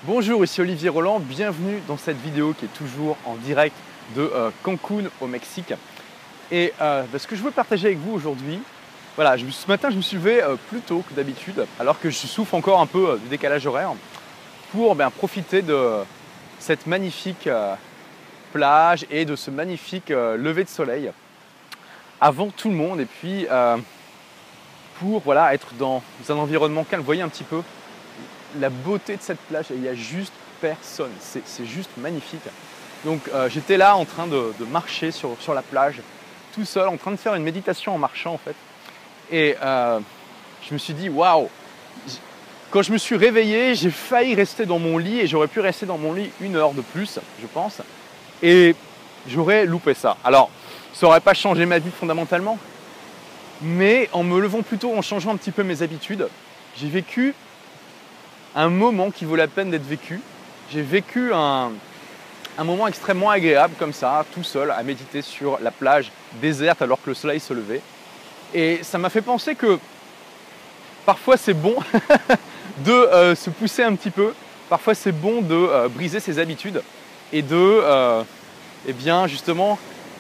Bonjour, ici Olivier Roland, bienvenue dans cette vidéo qui est toujours en direct de Cancun au Mexique. Et ce que je veux partager avec vous aujourd'hui, voilà, ce matin je me suis levé plus tôt que d'habitude, alors que je souffre encore un peu du décalage horaire, pour profiter de cette magnifique plage et de ce magnifique lever de soleil avant tout le monde, et puis pour être dans un environnement calme. Vous voyez un petit peu la beauté de cette plage, il n'y a juste personne, c'est juste magnifique. Donc j'étais là en train de marcher sur la plage, tout seul, en train de faire une méditation en marchant en fait. Et je me suis dit, waouh! Quand je me suis réveillé, j'ai failli rester dans mon lit et j'aurais pu rester dans mon lit 1 heure de plus, je pense. Et j'aurais loupé ça. Alors, ça n'aurait pas changé ma vie fondamentalement, mais en me levant plus tôt, en changeant un petit peu mes habitudes, j'ai vécu un moment qui vaut la peine d'être vécu. J'ai vécu un moment extrêmement agréable comme ça, tout seul, à méditer sur la plage déserte alors que le soleil se levait. Et ça m'a fait penser que parfois c'est bon de se pousser un petit peu, parfois c'est bon de briser ses habitudes et de justement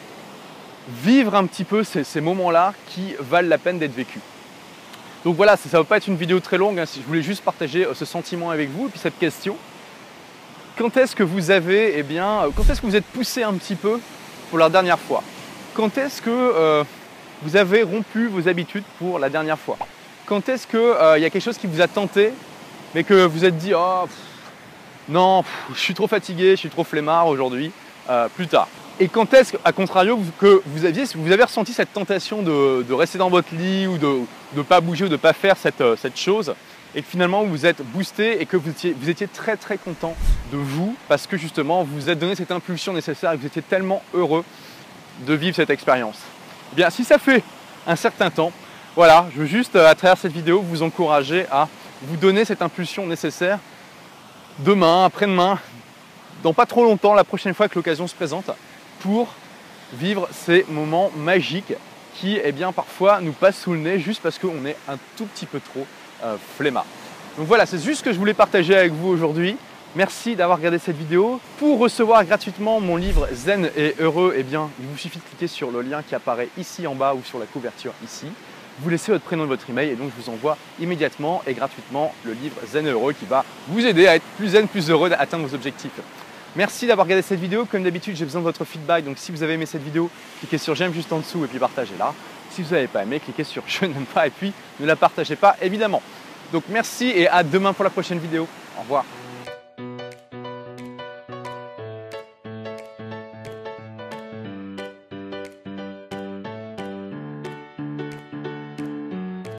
vivre un petit peu ces moments-là qui valent la peine d'être vécus. Donc voilà, ça ne va pas être une vidéo très longue, je voulais juste partager ce sentiment avec vous, et puis cette question. Quand est-ce que vous avez, quand est-ce que vous êtes poussé un petit peu pour la dernière fois? Quand est-ce que vous avez rompu vos habitudes pour la dernière fois? Quand est-ce qu'il y a quelque chose qui vous a tenté, mais que vous êtes dit, oh, non, je suis trop fatigué, je suis trop flemmard aujourd'hui, plus tard. Et quand est-ce, à contrario, que vous avez ressenti cette tentation de rester dans votre lit ou de ne pas bouger ou de ne pas faire cette chose, et que finalement vous vous êtes boosté et que vous étiez très très content de vous parce que justement vous vous êtes donné cette impulsion nécessaire et que vous étiez tellement heureux de vivre cette expérience. Eh bien, si ça fait un certain temps, voilà, je veux juste à travers cette vidéo vous encourager à vous donner cette impulsion nécessaire demain, après-demain, dans pas trop longtemps, la prochaine fois que l'occasion se présente, pour vivre ces moments magiques qui parfois nous passent sous le nez juste parce qu'on est un tout petit peu trop flemmard. Donc voilà, c'est juste ce que je voulais partager avec vous aujourd'hui. Merci d'avoir regardé cette vidéo. Pour recevoir gratuitement mon livre Zen et Heureux, il vous suffit de cliquer sur le lien qui apparaît ici en bas ou sur la couverture ici. Vous laissez votre prénom et votre email et donc je vous envoie immédiatement et gratuitement le livre Zen et Heureux qui va vous aider à être plus zen, plus heureux, à atteindre vos objectifs. Merci d'avoir regardé cette vidéo. Comme d'habitude, j'ai besoin de votre feedback. Donc si vous avez aimé cette vidéo, cliquez sur j'aime juste en dessous et puis partagez-la. Si vous n'avez pas aimé, cliquez sur je n'aime pas et puis ne la partagez pas évidemment. Donc merci et à demain pour la prochaine vidéo. Au revoir.